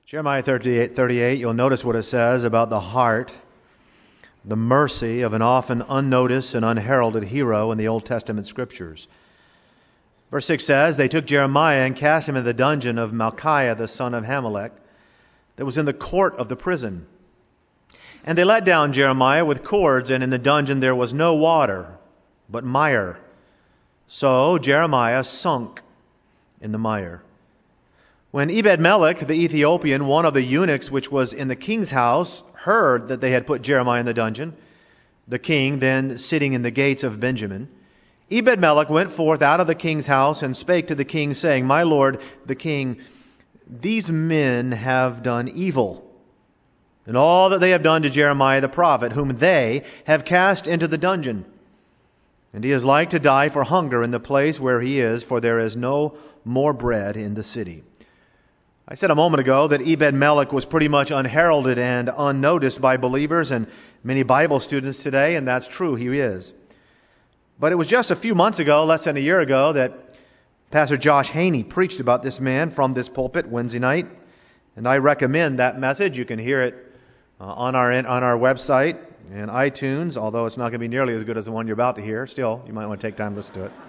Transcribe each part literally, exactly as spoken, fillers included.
Jeremiah thirty-eight, thirty-eight, you'll notice what it says about the heart, the mercy of an often unnoticed and unheralded hero in the Old Testament Scriptures. Verse six says, they took Jeremiah and cast him into the dungeon of Malchiah, the son of Hamelech, that was in the court of the prison. And they let down Jeremiah with cords, and in the dungeon there was no water, but mire. So Jeremiah sunk in the mire. When Ebed-Melech, the Ethiopian, one of the eunuchs which was in the king's house, heard that they had put Jeremiah in the dungeon, the king then sitting in the gates of Benjamin, Ebed-Melech went forth out of the king's house and spake to the king, saying, My lord, the king, these men have done evil, and all that they have done to Jeremiah the prophet, whom they have cast into the dungeon. And he is like to die for hunger in the place where he is, for there is no more bread in the city. I said a moment ago that Ebed-Melech was pretty much unheralded and unnoticed by believers and many Bible students today, and that's true, he is. But it was just a few months ago, less than a year ago, that Pastor Josh Haney preached about this man from this pulpit Wednesday night, and I recommend that message. You can hear it uh, on our on our website and iTunes, although it's not going to be nearly as good as the one you're about to hear. Still, you might want to take time to listen to it.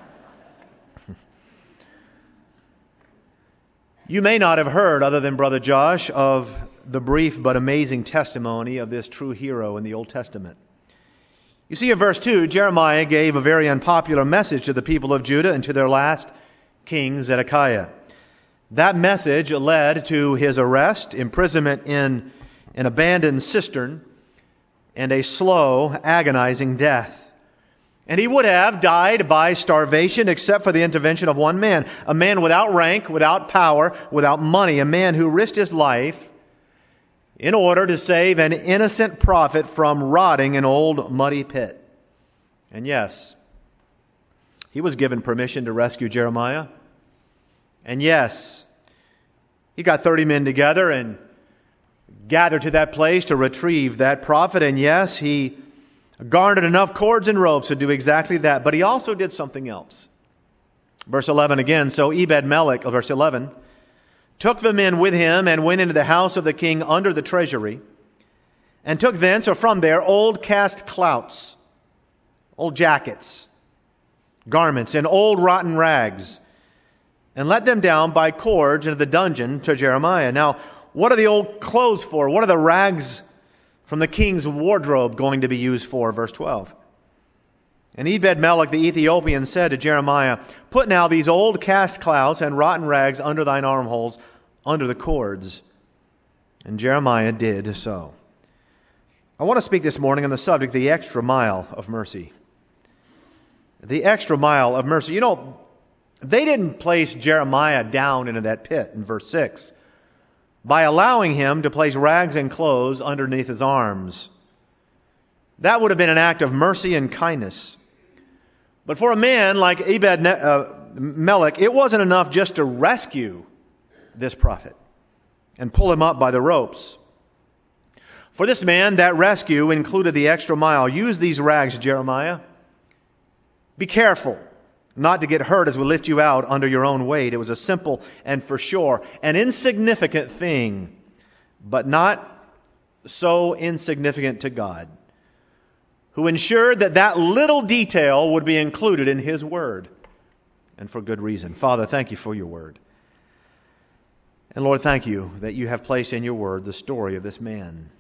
You may not have heard, other than Brother Josh, of the brief but amazing testimony of this true hero in the Old Testament. You see, in verse two, Jeremiah gave a very unpopular message to the people of Judah and to their last king, Zedekiah. That message led to his arrest, imprisonment in an abandoned cistern, and a slow, agonizing death. And he would have died by starvation except for the intervention of one man, a man without rank, without power, without money, a man who risked his life in order to save an innocent prophet from rotting in an old muddy pit. And yes, he was given permission to rescue Jeremiah. And yes, he got thirty men together and gathered to that place to retrieve that prophet. And yes, he garnered enough cords and ropes to do exactly that. But he also did something else. Verse eleven again, so Ebed-Melech, verse eleven, took the men with him and went into the house of the king under the treasury, and took thence or from there old cast clouts, old jackets, garments, and old rotten rags, and let them down by cords into the dungeon to Jeremiah. Now, what are the old clothes for? What are the rags from the king's wardrobe going to be used for? Verse twelve. And Ebed-Melech the Ethiopian said to Jeremiah, Put now these old cast clouts and rotten rags under thine armholes, under the cords. And Jeremiah did so. I want to speak this morning on the subject, the extra mile of mercy. The extra mile of mercy. You know, they didn't place Jeremiah down into that pit in verse six by allowing him to place rags and clothes underneath his arms. That would have been an act of mercy and kindness. But for a man like Ebed-Melech, it wasn't enough just to rescue this prophet and pull him up by the ropes. For this man, that rescue included the extra mile. Use these rags, Jeremiah. Be careful not to get hurt as we lift you out under your own weight. It was a simple and for sure an insignificant thing, but not so insignificant to God, who ensured that that little detail would be included in His Word, and for good reason. Father, thank you for your Word. And Lord, thank you that you have placed in your Word the story of this man.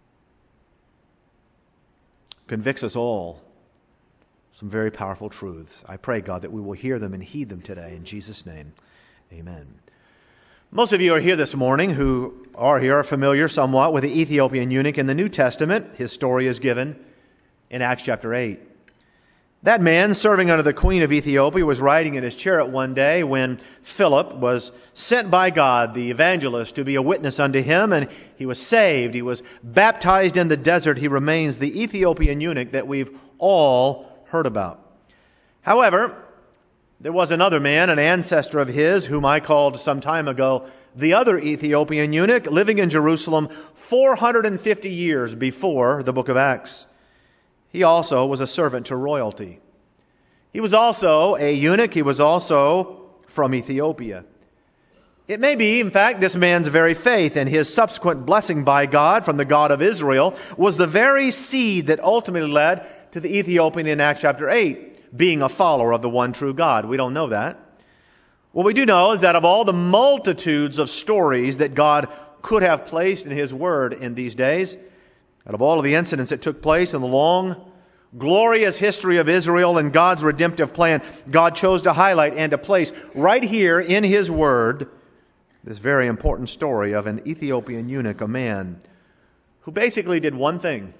Convicts us all some very powerful truths. I pray, God, that we will hear them and heed them today. In Jesus' name, amen. Most of you are here this morning who are here are familiar somewhat with the Ethiopian eunuch in the New Testament. His story is given in Acts chapter eight. That man, serving under the queen of Ethiopia, was riding in his chariot one day when Philip was sent by God, the evangelist, to be a witness unto him, and he was saved. He was baptized in the desert. He remains the Ethiopian eunuch that we've all heard about. However, there was another man, an ancestor of his, whom I called some time ago the other Ethiopian eunuch, living in Jerusalem four hundred fifty years before the book of Acts. He also was a servant to royalty. He was also a eunuch. He was also from Ethiopia. It may be, in fact, this man's very faith and his subsequent blessing by God from the God of Israel was the very seed that ultimately led to the Ethiopian in Acts chapter eight being a follower of the one true God. We don't know that. What we do know is that of all the multitudes of stories that God could have placed in His Word in these days, out of all of the incidents that took place in the long, glorious history of Israel and God's redemptive plan, God chose to highlight and to place right here in His Word this very important story of an Ethiopian eunuch, a man who basically did one thing.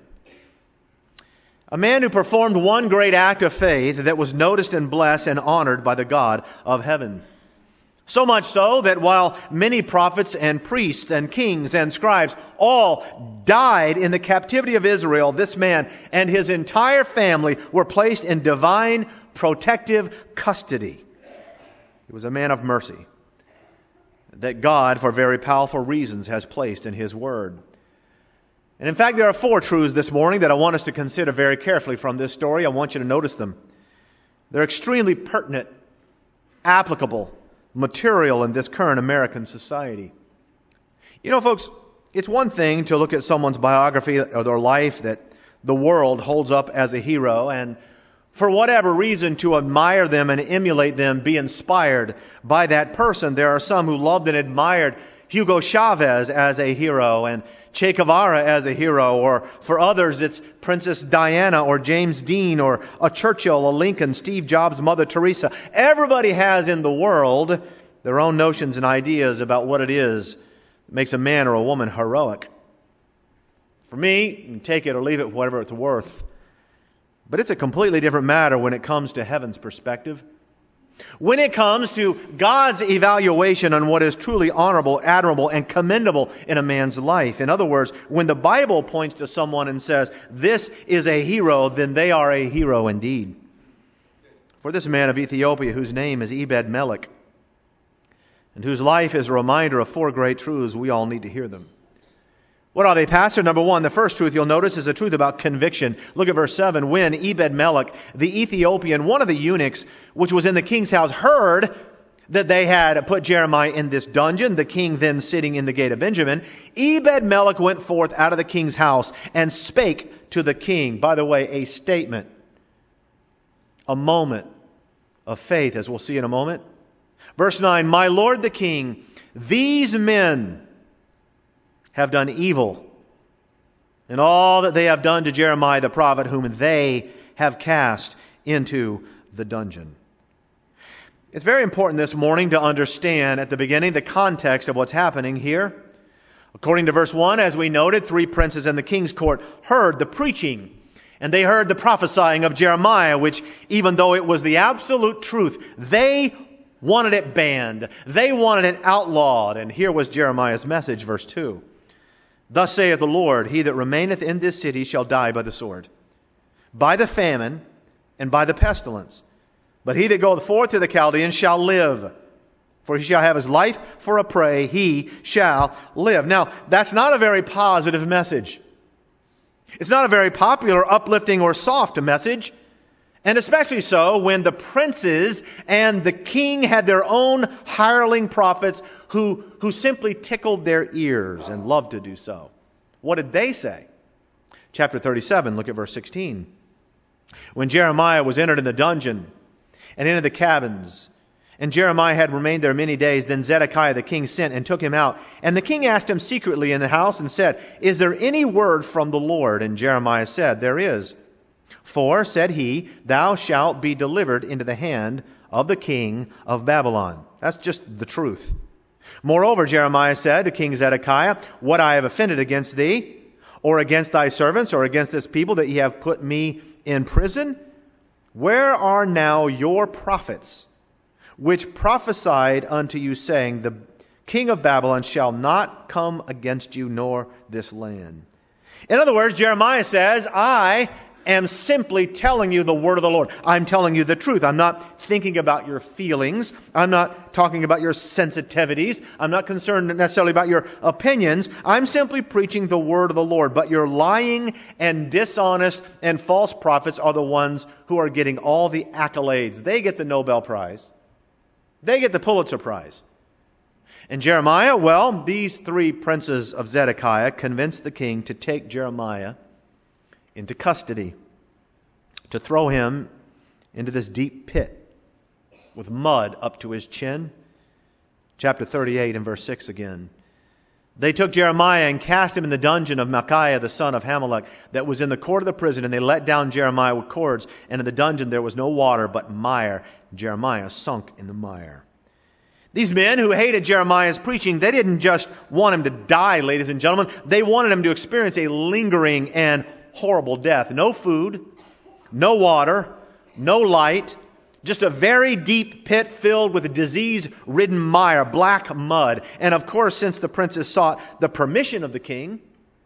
A man who performed one great act of faith that was noticed and blessed and honored by the God of heaven. So much so that while many prophets and priests and kings and scribes all died in the captivity of Israel, this man and his entire family were placed in divine protective custody. He was a man of mercy that God, for very powerful reasons, has placed in His Word. And in fact, there are four truths this morning that I want us to consider very carefully from this story. I want you to notice them. They're extremely pertinent, applicable material in this current American society. You know, folks, it's one thing to look at someone's biography or their life that the world holds up as a hero and for whatever reason to admire them and emulate them, be inspired by that person. There are some who loved and admired Hugo Chavez as a hero and Che Guevara as a hero, or for others it's Princess Diana or James Dean or a Churchill, a Lincoln, Steve Jobs, Mother Teresa. Everybody has in the world their own notions and ideas about what it is that makes a man or a woman heroic. For me, you can take it or leave it, whatever it's worth. But it's a completely different matter when it comes to heaven's perspective. When it comes to God's evaluation on what is truly honorable, admirable, and commendable in a man's life. In other words, when the Bible points to someone and says, this is a hero, then they are a hero indeed. For this man of Ethiopia, whose name is Ebed-Melech, and whose life is a reminder of four great truths, we all need to hear them. What are they, Pastor? Number one, the first truth you'll notice is a truth about conviction. Look at verse seven. When Ebed-Melech, the Ethiopian, one of the eunuchs, which was in the king's house, heard that they had put Jeremiah in this dungeon, the king then sitting in the gate of Benjamin, Ebed-Melech went forth out of the king's house and spake to the king. By the way, a statement, a moment of faith, as we'll see in a moment. Verse nine, my lord the king, these men have done evil in all that they have done to Jeremiah the prophet, whom they have cast into the dungeon. It's very important this morning to understand at the beginning the context of what's happening here. According to verse one, as we noted, three princes in the king's court heard the preaching, and they heard the prophesying of Jeremiah, which, even though it was the absolute truth, they wanted it banned. They wanted it outlawed. And here was Jeremiah's message, verse two. Thus saith the Lord, he that remaineth in this city shall die by the sword, by the famine, and by the pestilence. But he that goeth forth to the Chaldeans shall live. For he shall have his life for a prey, he shall live. Now, that's not a very positive message. It's not a very popular, uplifting, or soft message. And especially so when the princes and the king had their own hireling prophets who, who simply tickled their ears and loved to do so. What did they say? Chapter thirty-seven, look at verse sixteen. When Jeremiah was entered in the dungeon and into the cabins, and Jeremiah had remained there many days, then Zedekiah the king sent and took him out. And the king asked him secretly in the house and said, is there any word from the Lord? And Jeremiah said, there is. For, said he, thou shalt be delivered into the hand of the king of Babylon. That's just the truth. Moreover, Jeremiah said to King Zedekiah, what I have offended against thee, or against thy servants, or against this people, that ye have put me in prison? Where are now your prophets, which prophesied unto you, saying, the king of Babylon shall not come against you, nor this land? In other words, Jeremiah says, I am simply telling you the word of the Lord. I'm telling you the truth. I'm not thinking about your feelings. I'm not talking about your sensitivities. I'm not concerned necessarily about your opinions. I'm simply preaching the word of the Lord. But your lying and dishonest and false prophets are the ones who are getting all the accolades. They get the Nobel Prize. They get the Pulitzer Prize. And Jeremiah, well, these three princes of Zedekiah convinced the king to take Jeremiah into custody, to throw him into this deep pit with mud up to his chin. Chapter thirty-eight and verse six again. They took Jeremiah and cast him in the dungeon of Micaiah, the son of Hamelech, that was in the court of the prison, and they let down Jeremiah with cords, and in the dungeon there was no water but mire. Jeremiah sunk in the mire. These men who hated Jeremiah's preaching, they didn't just want him to die, ladies and gentlemen. They wanted him to experience a lingering and horrible death. No food, no water, no light, just a very deep pit filled with disease-ridden mire, black mud. And of course, since the princes sought the permission of the king,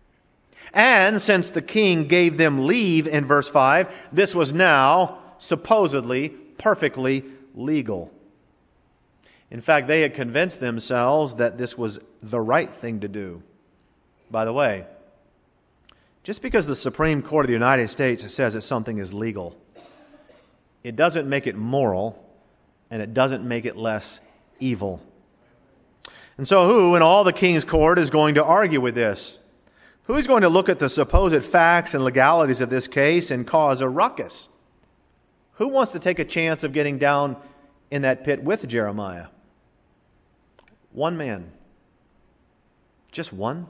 and since the king gave them leave in verse five, this was now supposedly perfectly legal. In fact, they had convinced themselves that this was the right thing to do. By the way, just because the Supreme Court of the United States says that something is legal, it doesn't make it moral, and it doesn't make it less evil. And so who in all the king's court is going to argue with this? Who is going to look at the supposed facts and legalities of this case and cause a ruckus? Who wants to take a chance of getting down in that pit with Jeremiah? One man. Just one?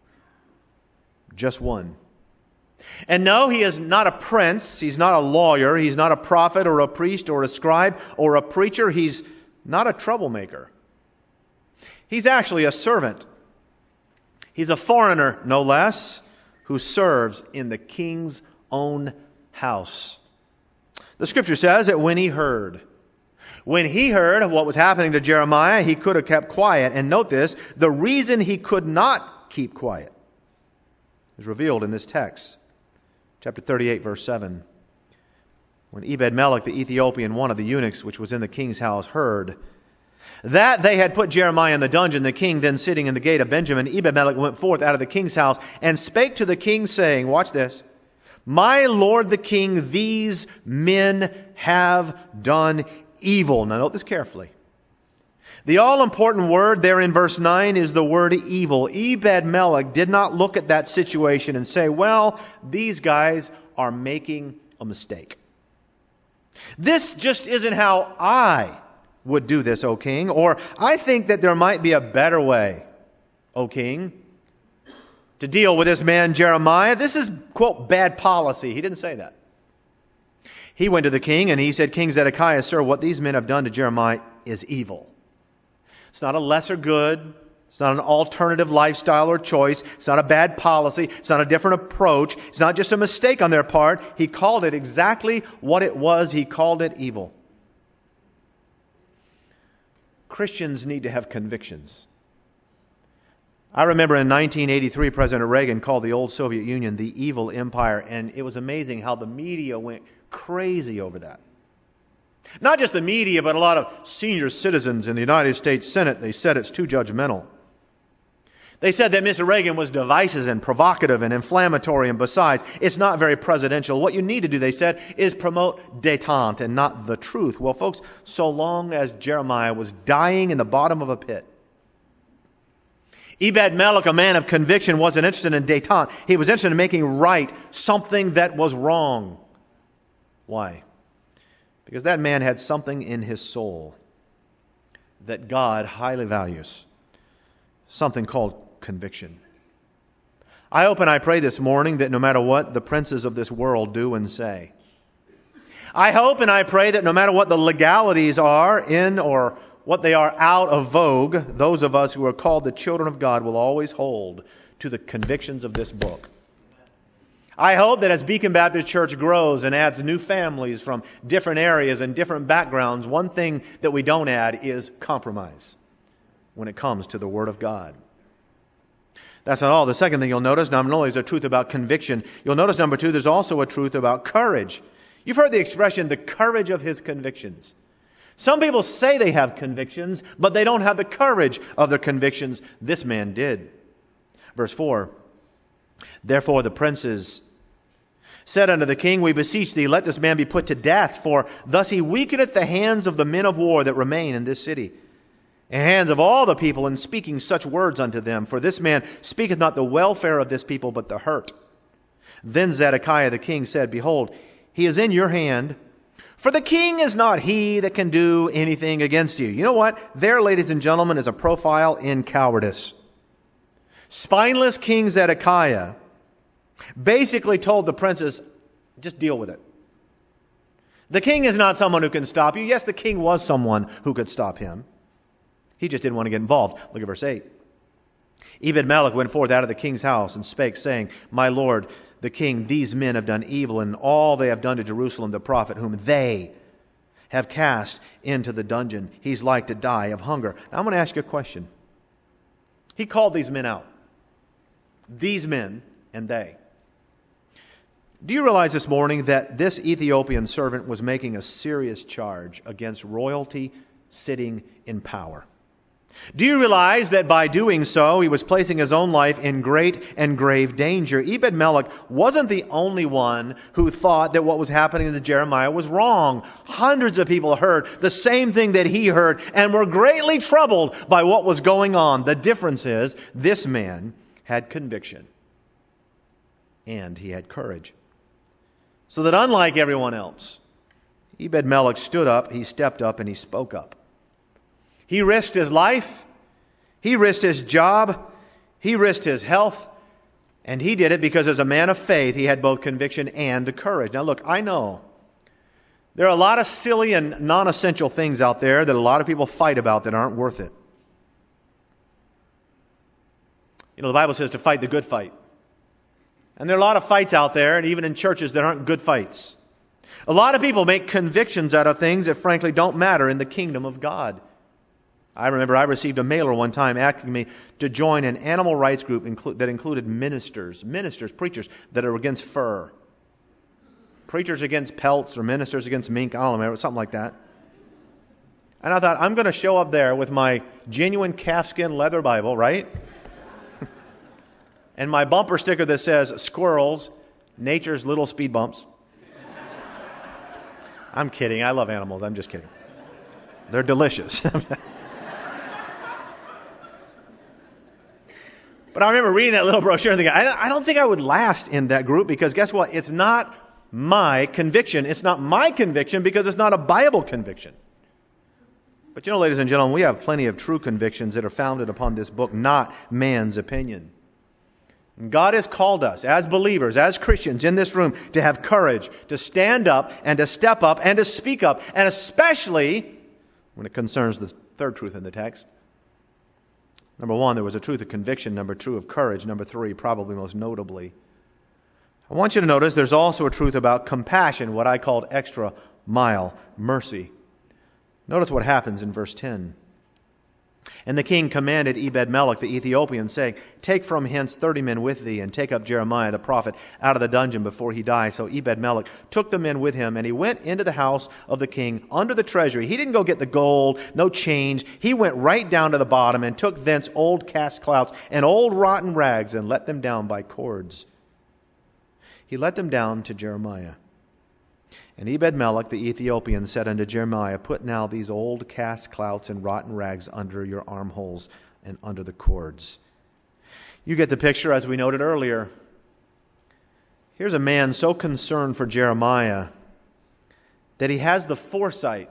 Just one. And no, he is not a prince. He's not a lawyer. He's not a prophet or a priest or a scribe or a preacher. He's not a troublemaker. He's actually a servant. He's a foreigner, no less, who serves in the king's own house. The scripture says that when he heard, when he heard of what was happening to Jeremiah, he could have kept quiet. And note this, the reason he could not keep quiet is revealed in this text. Chapter thirty-eight, verse seven. When Ebed-Melech the Ethiopian, one of the eunuchs which was in the king's house, heard that they had put Jeremiah in the dungeon, the king then sitting in the gate of Benjamin, Ebed-Melech went forth out of the king's house and spake to the king, saying, watch this, my lord the king, these men have done evil. Now note this carefully. The all-important word there in verse nine is the word evil. Ebed-Melech did not look at that situation and say, well, these guys are making a mistake. This just isn't how I would do this, O king. Or I think that there might be a better way, O king, to deal with this man Jeremiah. This is, quote, bad policy. He didn't say that. He went to the king and he said, King Zedekiah, sir, what these men have done to Jeremiah is evil. It's not a lesser good. It's not an alternative lifestyle or choice. It's not a bad policy. It's not a different approach. It's not just a mistake on their part. He called it exactly what it was. He called it evil. Christians need to have convictions. I remember in nineteen eighty-three, President Reagan called the old Soviet Union the evil empire, and it was amazing how the media went crazy over that. Not just the media, but a lot of senior citizens in the United States Senate, they said it's too judgmental. They said that Mister Reagan was divisive and provocative and inflammatory, and besides, it's not very presidential. What you need to do, they said, is promote détente and not the truth. Well, folks, so long as Jeremiah was dying in the bottom of a pit, Ebed-Melech, a man of conviction, wasn't interested in détente. He was interested in making right something that was wrong. Why? Because that man had something in his soul that God highly values. Something called conviction. I hope and I pray this morning that no matter what the princes of this world do and say, I hope and I pray that no matter what the legalities are in or what they are out of vogue, those of us who are called the children of God will always hold to the convictions of this book. I hope that as Beacon Baptist Church grows and adds new families from different areas and different backgrounds, one thing that we don't add is compromise when it comes to the Word of God. That's not all. The second thing you'll notice, not only is there truth about conviction, you'll notice, number two, there's also a truth about courage. You've heard the expression, the courage of his convictions. Some people say they have convictions, but they don't have the courage of their convictions. This man did. Verse four, therefore the princes said unto the king, we beseech thee, let this man be put to death, for thus he weakeneth the hands of the men of war that remain in this city. in the hands of all the people, and speaking such words unto them. For this man speaketh not the welfare of this people, but the hurt. Then Zedekiah the king said, Behold, he is in your hand. For the king is not he that can do anything against you. You know what? There, ladies and gentlemen, is a profile in cowardice. Spineless King Zedekiah basically told the princes, just deal with it. The king is not someone who can stop you. Yes, the king was someone who could stop him. He just didn't want to get involved. Look at verse eight. Ebed-Melech went forth out of the king's house and spake, saying, My lord, the king, these men have done evil, and all they have done to Jerusalem the prophet, whom they have cast into the dungeon. He's like to die of hunger. Now I'm going to ask you a question. He called these men out. These men and they. Do you realize this morning that this Ethiopian servant was making a serious charge against royalty sitting in power? Do you realize that by doing so, he was placing his own life in great and grave danger? Ebed-Melech wasn't the only one who thought that what was happening to Jeremiah was wrong. Hundreds of people heard the same thing that he heard and were greatly troubled by what was going on. The difference is, this man had conviction and he had courage. So that unlike everyone else, Ebed-Melech stood up, he stepped up, and he spoke up. He risked his life, he risked his job, he risked his health, and he did it because as a man of faith, he had both conviction and courage. Now look, I know there are a lot of silly and non-essential things out there that a lot of people fight about that aren't worth it. You know, the Bible says to fight the good fight. And there are a lot of fights out there, and even in churches, that aren't good fights. A lot of people make convictions out of things that frankly don't matter in the kingdom of God. I remember I received a mailer one time asking me to join an animal rights group inclu- that included ministers, ministers, preachers that are against fur. Preachers against pelts or ministers against mink, I don't know, something like that. And I thought, I'm going to show up there with my genuine calfskin leather Bible, right? And my bumper sticker that says, Squirrels, Nature's Little Speed Bumps. I'm kidding. I love animals. I'm just kidding. They're delicious. But I remember reading that little brochure and thinking, I don't think I would last in that group because guess what? It's not my conviction. It's not my conviction because it's not a Bible conviction. But you know, ladies and gentlemen, we have plenty of true convictions that are founded upon this book, not man's opinion. God has called us as believers, as Christians in this room, to have courage, to stand up and to step up and to speak up, and especially when it concerns the third truth in the text. Number one, there was a truth of conviction. Number two, of courage. Number three, probably most notably, I want you to notice there's also a truth about compassion, what I called extra mile mercy. Notice what happens in verse ten. And the king commanded Ebed-Melech the Ethiopian, saying, Take from hence thirty men with thee, and take up Jeremiah the prophet out of the dungeon before he die. So Ebed-Melech took the men with him, and he went into the house of the king under the treasury. He didn't go get the gold, no change. He went right down to the bottom and took thence old cast clouts and old rotten rags and let them down by cords. He let them down to Jeremiah. And Ebed-Melech the Ethiopian said unto Jeremiah, Put now these old cast clouts and rotten rags under your armholes and under the cords. You get the picture, as we noted earlier. Here's a man so concerned for Jeremiah that he has the foresight,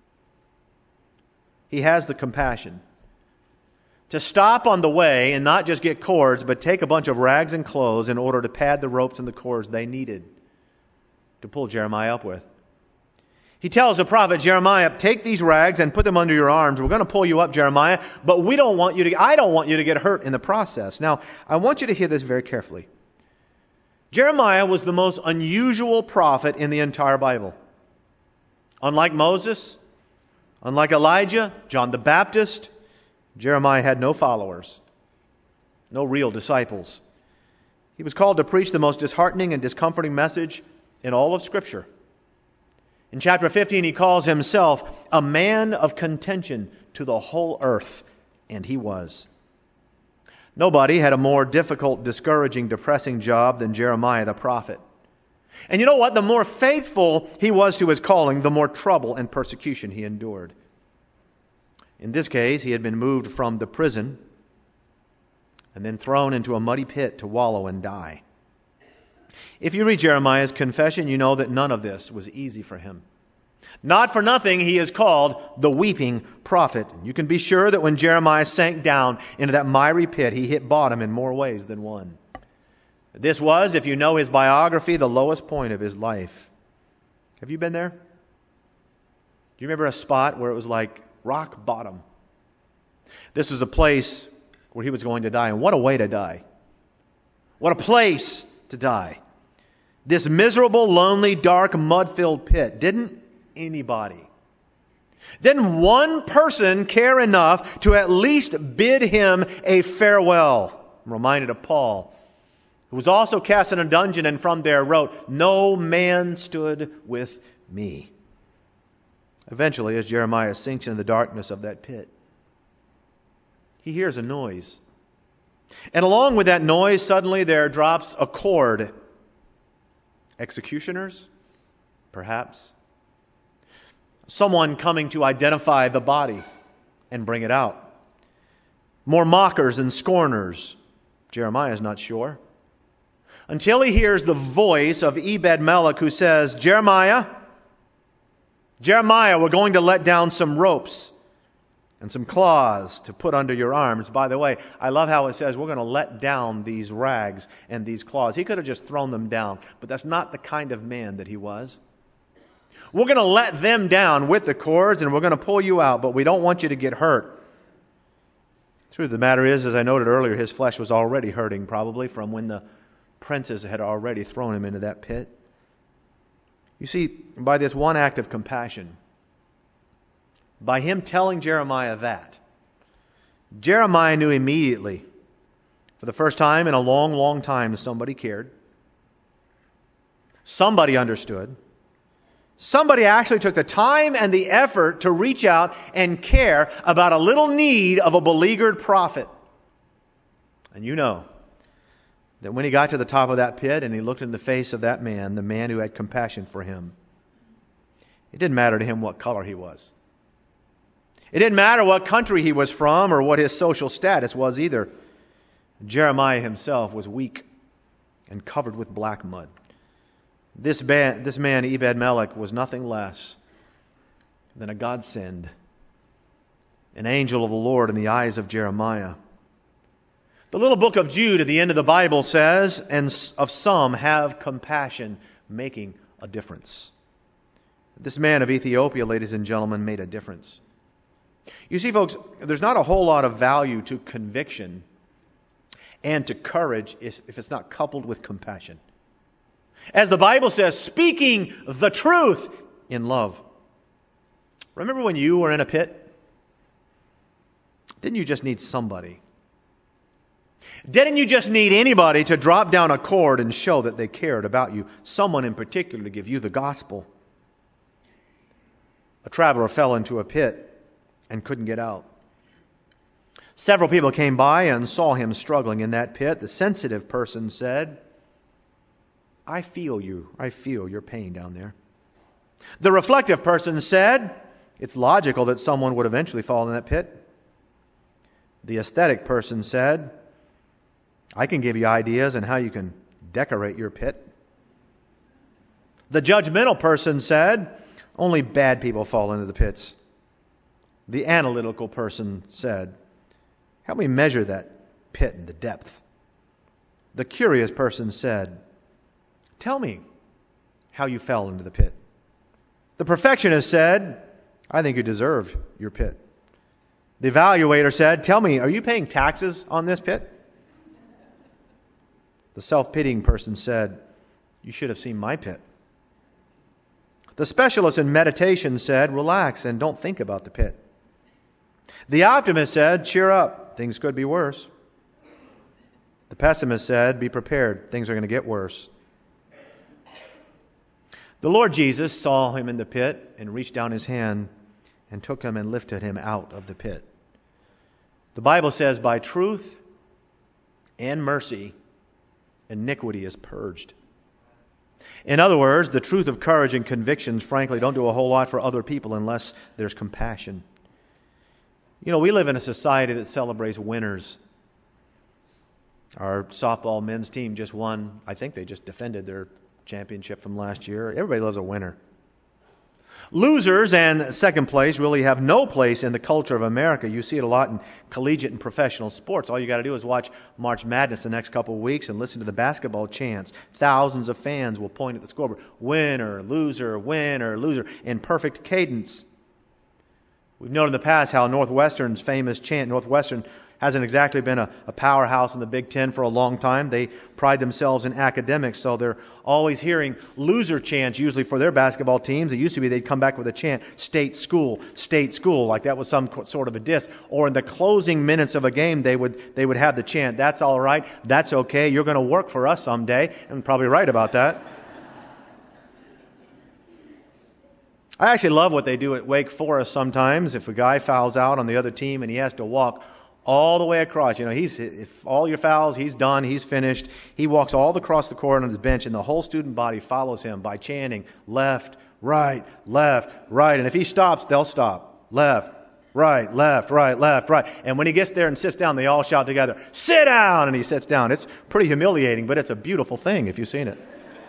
he has the compassion to stop on the way and not just get cords, but take a bunch of rags and clothes in order to pad the ropes and the cords they needed to pull Jeremiah up with. He tells the prophet Jeremiah, take these rags and put them under your arms. We're going to pull you up, Jeremiah, but we don't want you to, I don't want you to get hurt in the process. Now, I want you to hear this very carefully. Jeremiah was the most unusual prophet in the entire Bible. Unlike Moses, unlike Elijah, John the Baptist, Jeremiah had no followers, no real disciples. He was called to preach the most disheartening and discomforting message in all of Scripture. In chapter fifteen, he calls himself a man of contention to the whole earth, and he was. Nobody had a more difficult, discouraging, depressing job than Jeremiah the prophet. And you know what? The more faithful he was to his calling, the more trouble and persecution he endured. In this case, he had been moved from the prison and then thrown into a muddy pit to wallow and die. If you read Jeremiah's confession, you know that none of this was easy for him. Not for nothing, he is called the weeping prophet. You can be sure that when Jeremiah sank down into that miry pit, he hit bottom in more ways than one. This was, if you know his biography, the lowest point of his life. Have you been there? Do you remember a spot where it was like rock bottom? This was a place where he was going to die, and what a way to die. What a place to die. This miserable, lonely, dark, mud-filled pit. Didn't anybody, didn't one person care enough to at least bid him a farewell? I'm reminded of Paul, who was also cast in a dungeon and from there wrote, "No man stood with me." Eventually, as Jeremiah sinks into the darkness of that pit, he hears a noise. And along with that noise, suddenly there drops a cord. Executioners? Perhaps. Someone coming to identify the body and bring it out. More mockers and scorners. Jeremiah is not sure. Until he hears the voice of Ebed-Melech, who says, Jeremiah, Jeremiah, we're going to let down some ropes and some claws to put under your arms. By the way, I love how it says we're going to let down these rags and these claws. He could have just thrown them down, but that's not the kind of man that he was. We're going to let them down with the cords and we're going to pull you out, but we don't want you to get hurt. The truth of the matter is, as I noted earlier, his flesh was already hurting probably from when the princes had already thrown him into that pit. You see, by this one act of compassion, by him telling Jeremiah that, Jeremiah knew immediately, for the first time in a long, long time, somebody cared. Somebody understood. Somebody actually took the time and the effort to reach out and care about a little need of a beleaguered prophet. And you know that when he got to the top of that pit and he looked in the face of that man, the man who had compassion for him, it didn't matter to him what color he was. It didn't matter what country he was from or what his social status was either. Jeremiah himself was weak and covered with black mud. This, ba- this man, Ebed-Melech, was nothing less than a godsend, an angel of the Lord in the eyes of Jeremiah. The little book of Jude at the end of the Bible says, and of some have compassion, making a difference. This man of Ethiopia, ladies and gentlemen, made a difference. You see, folks, there's not a whole lot of value to conviction and to courage if it's not coupled with compassion. As the Bible says, speaking the truth in love. Remember when you were in a pit? Didn't you just need somebody? Didn't you just need anybody to drop down a cord and show that they cared about you? Someone in particular to give you the gospel. A traveler fell into a pit and couldn't get out. Several people came by and saw him struggling in that pit. The sensitive person said, I feel you. I feel your pain down there. The reflective person said, it's logical that someone would eventually fall in that pit. The aesthetic person said, I can give you ideas on how you can decorate your pit. The judgmental person said, only bad people fall into the pits. The analytical person said, help me measure that pit and the depth. The curious person said, tell me how you fell into the pit. The perfectionist said, I think you deserve your pit. The evaluator said, tell me, are you paying taxes on this pit? The self-pitying person said, you should have seen my pit. The specialist in meditation said, relax and don't think about the pit. The optimist said, cheer up, things could be worse. The pessimist said, be prepared, things are going to get worse. The Lord Jesus saw him in the pit and reached down his hand and took him and lifted him out of the pit. The Bible says, by truth and mercy, iniquity is purged. In other words, the truth of courage and convictions, frankly, don't do a whole lot for other people unless there's compassion. You know, we live in a society that celebrates winners. Our softball men's team just won. I think they just defended their championship from last year. Everybody loves a winner. Losers and second place really have no place in the culture of America. You see it a lot in collegiate and professional sports. All you got to do is watch March Madness the next couple of weeks and listen to the basketball chants. Thousands of fans will point at the scoreboard. Winner, loser, winner, loser, in perfect cadence. We've noted in the past how Northwestern's famous chant, Northwestern hasn't exactly been a, a powerhouse in the Big Ten for a long time. They pride themselves in academics, so they're always hearing loser chants, usually for their basketball teams. It used to be they'd come back with a chant, state school, state school, like that was some sort of a diss. Or in the closing minutes of a game, they would they would have the chant, that's all right, that's okay, you're going to work for us someday. And probably right about that. I actually love what they do at Wake Forest sometimes. If a guy fouls out on the other team and he has to walk all the way across, you know, he's if all your fouls, he's done, he's finished. He walks all across the court on his bench, and the whole student body follows him by chanting left, right, left, right. And if he stops, they'll stop. Left, right, left, right, left, right. And when he gets there and sits down, they all shout together, sit down! And he sits down. It's pretty humiliating, but it's a beautiful thing if you've seen it.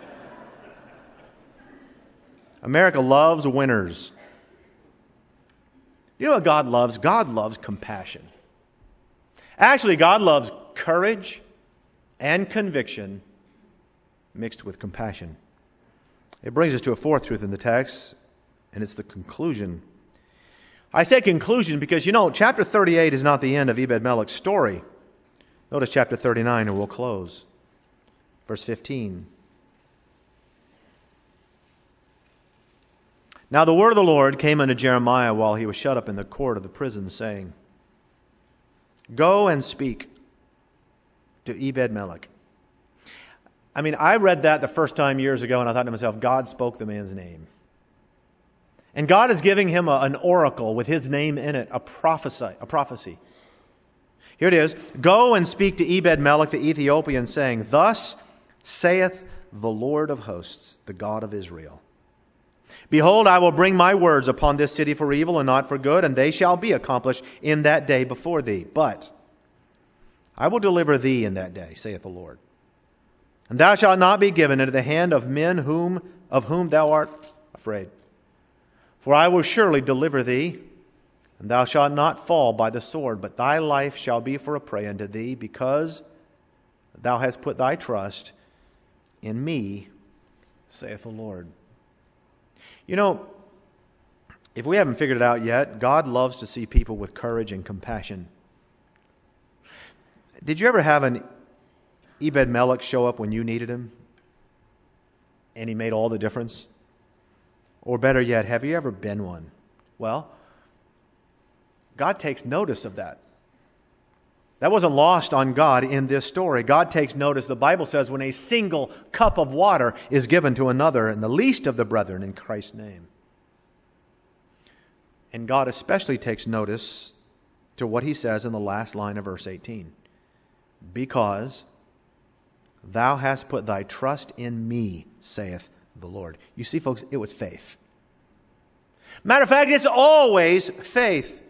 America loves winners. You know what God loves? God loves compassion. Actually, God loves courage and conviction mixed with compassion. It brings us to a fourth truth in the text, and it's the conclusion. I say conclusion because, you know, chapter thirty-eight is not the end of Ebed-Melech's story. Notice chapter thirty-nine, and we'll close. Verse fifteen. Now the word of the Lord came unto Jeremiah while he was shut up in the court of the prison, saying, Go and speak to Ebed-Melech. I mean, I read that the first time years ago, and I thought to myself, God spoke the man's name. And God is giving him a, an oracle with his name in it, a prophecy, a prophecy. Here it is. Go and speak to Ebed-Melech the Ethiopian, saying, Thus saith the Lord of hosts, the God of Israel. Behold, I will bring my words upon this city for evil and not for good, and they shall be accomplished in that day before thee. But I will deliver thee in that day, saith the Lord. And thou shalt not be given into the hand of men whom of whom thou art afraid. For I will surely deliver thee, and thou shalt not fall by the sword, but thy life shall be for a prey unto thee, because thou hast put thy trust in me, saith the Lord. You know, if we haven't figured it out yet, God loves to see people with courage and compassion. Did you ever have an Ebed-Melech show up when you needed him? And he made all the difference? Or better yet, have you ever been one? Well, God takes notice of that. That wasn't lost on God in this story. God takes notice, the Bible says, when a single cup of water is given to another, and the least of the brethren in Christ's name. And God especially takes notice to what he says in the last line of verse eighteen. Because thou hast put thy trust in me, saith the Lord. You see, folks, it was faith. Matter of fact, it's always faith.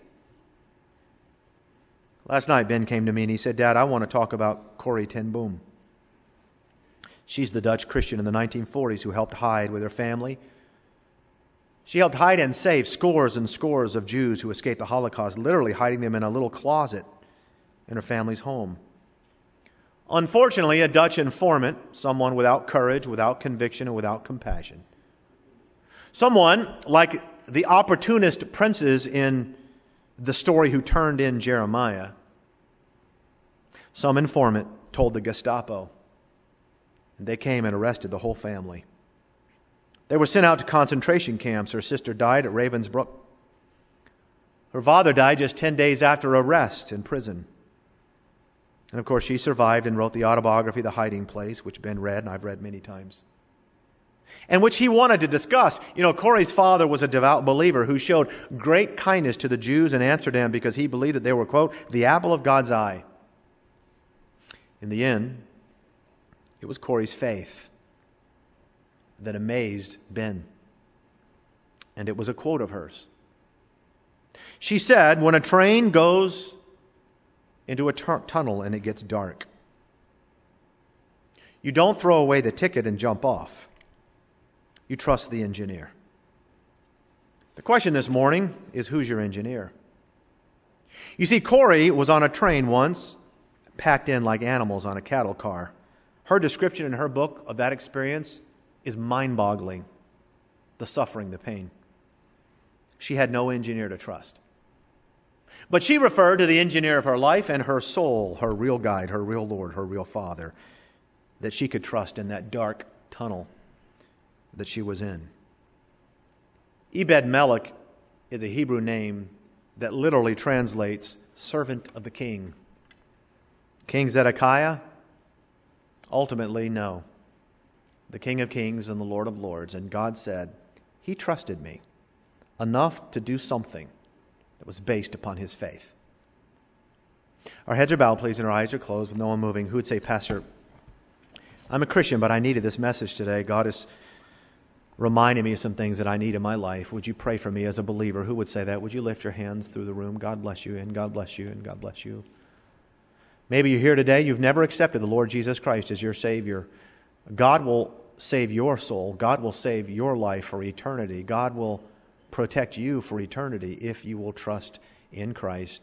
Last night, Ben came to me and he said, Dad, I want to talk about Corrie ten Boom. She's the Dutch Christian in the nineteen forties who helped hide with her family. She helped hide and save scores and scores of Jews who escaped the Holocaust, literally hiding them in a little closet in her family's home. Unfortunately, a Dutch informant, someone without courage, without conviction, and without compassion. Someone like the opportunist princes in the story who turned in Jeremiah. Some informant told the Gestapo, and they came and arrested the whole family. They were sent out to concentration camps. Her sister died at Ravensbrück. Her father died just ten days after arrest in prison. And of course, she survived and wrote the autobiography, The Hiding Place, which Ben read, and I've read many times, and which he wanted to discuss. You know, Corrie's father was a devout believer who showed great kindness to the Jews in Amsterdam because he believed that they were, quote, the apple of God's eye. In the end, it was Corrie's faith that amazed Ben. And it was a quote of hers. She said, when a train goes into a tu- tunnel and it gets dark, you don't throw away the ticket and jump off. You trust the engineer. The question this morning is, who's your engineer? You see, Corrie was on a train once, packed in like animals on a cattle car. Her description in her book of that experience is mind-boggling. The suffering, the pain. She had no engineer to trust. But she referred to the engineer of her life and her soul, her real guide, her real Lord, her real Father, that she could trust in that dark tunnel that she was in. Ebed-Melech is a Hebrew name that literally translates servant of the king. King Zedekiah? Ultimately, no. The King of Kings and the Lord of Lords. And God said, he trusted me enough to do something that was based upon his faith. Our heads are bowed, please, and our eyes are closed with no one moving. Who would say, Pastor, I'm a Christian, but I needed this message today. God is reminding me of some things that I need in my life. Would you pray for me as a believer? Who would say that? Would you lift your hands through the room? God bless you, and God bless you, and God bless you. Maybe you're here today, you've never accepted the Lord Jesus Christ as your Savior. God will save your soul. God will save your life for eternity. God will protect you for eternity if you will trust in Christ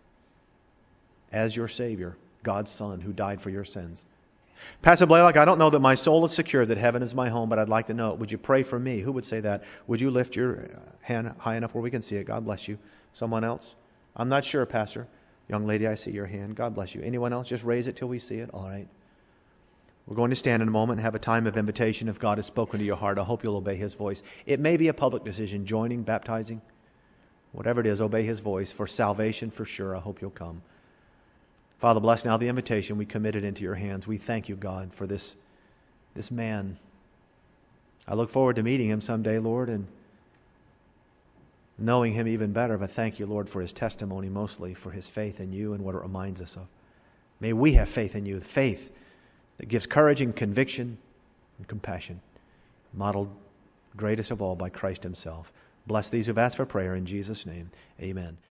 as your Savior, God's Son, who died for your sins. Pastor Blaylock, I don't know that my soul is secure, that heaven is my home, but I'd like to know it. Would you pray for me? Who would say that? Would you lift your hand high enough where we can see it? God bless you. Someone else? I'm not sure, Pastor. Young lady, I see your hand. God bless you. Anyone else? Just raise it till we see it. All right. We're going to stand in a moment and have a time of invitation. If God has spoken to your heart, I hope you'll obey His voice. It may be a public decision, joining, baptizing. Whatever it is, obey His voice. For salvation, for sure, I hope you'll come. Father, bless now the invitation. We commit it into your hands. We thank you, God, for this, this man. I look forward to meeting him someday, Lord, and knowing him even better. But thank you, Lord, for his testimony, mostly for his faith in you and what it reminds us of. May we have faith in you, faith that gives courage and conviction and compassion, modeled greatest of all by Christ himself. Bless these who've asked for prayer in Jesus' name. Amen.